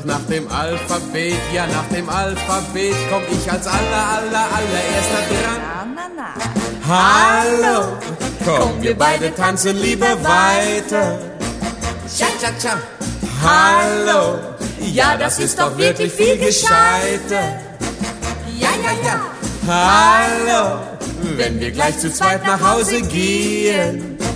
nach dem Alphabet, ja nach dem Alphabet komm ich als allererster dran. Hallo, komm, wir beide tanzen lieber weiter. Cha-cha-cha. Hallo, ja, das ist doch wirklich viel gescheiter. Ja. Hallo, wenn wir gleich zu zweit nach Hause gehen.